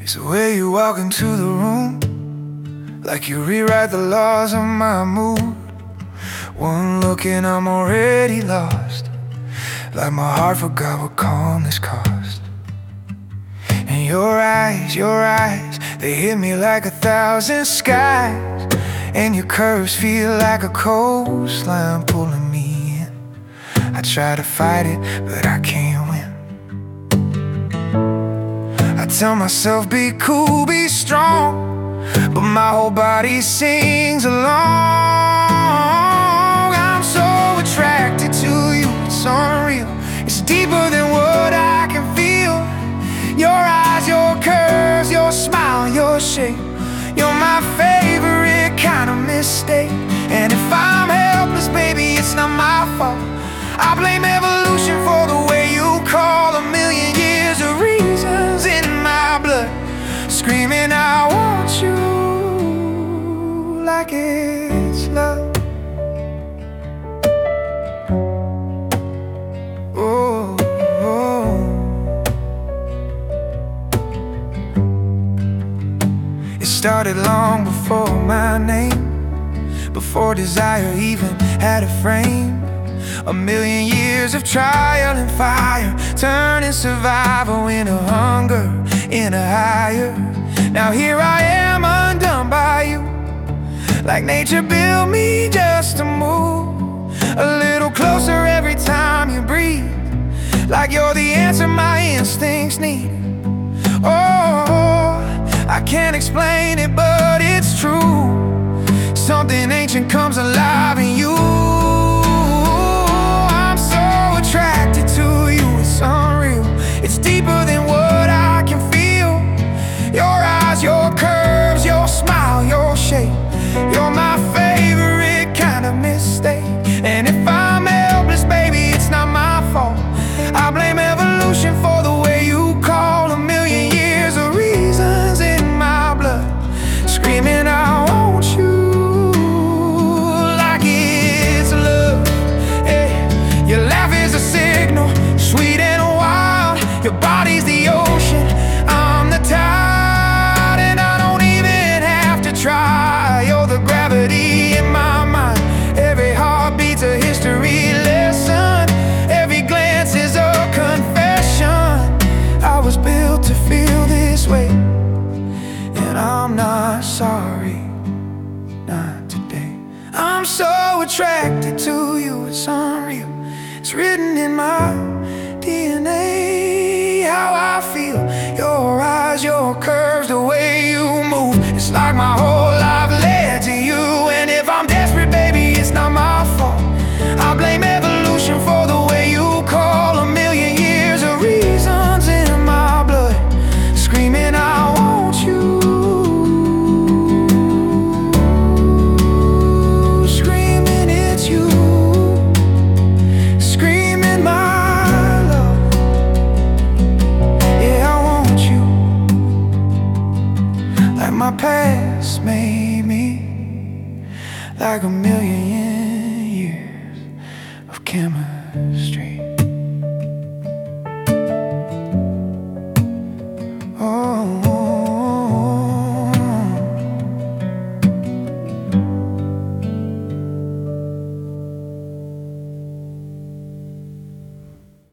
It's the way you walk into the room, like you rewrite the laws of my mood. One look and I'm already lost, like my heart forgot what calmness cost. And your eyes, they hit me like 1,000 skies. And your curves feel like a coastline pulling me in. I try to fight it, but I can't win. I tell myself, be cool, be strong, but my whole body sings along. I'm so attracted to you, it's unreal. It's deeper than what I can feel. Your eyes, your curves, your smile, your shape, you're my favorite kind of mistake. And if I'm helpless, baby, it's not my fault. I blame evolution for the way you call. 1,000,000 years of reasons in my blood, screaming I want you like it's love. Oh, oh. It started long before my name, before desire even had a frame. 1,000,000 years of trial and fire, turning survival into hunger, into higher. Now here I am, undone by you, like nature built me just to move a little closer every time you breathe, like you're the answer my instincts need. Oh, I can't explain it, but it's true. Something ancient comes alive in you. Attracted to you, it's unreal. It's deeper than what I can feel. Your eyes, your curves, your smile, your shape, you're my favorite kind of mistake. And if I'm helpless, baby, it's not my fault. I blame evolution for the way you call. 1,000,000 years of reasons in my blood, screaming I want you like it's love. Hey, your laugh is a signal, sweet and wild. Your body's the ocean, I'm the tide, and I don't even have to try. You're the gravity in my mind. Every heartbeat's a history lesson. Every glance is a confession. I was built to feel this way, and I'm not sorry, not today. I'm so attracted to you, it's unreal. It's written in my DNA, how I feel. Your eyes, your curves, the way you move. It's like my whole life led to you. And if I'm desperate, baby, it's not my fault. I blame evolution for the way you call. 1,000,000 years of reasons in my blood, screaming I want you. Screaming it's you. My past made me like 1,000,000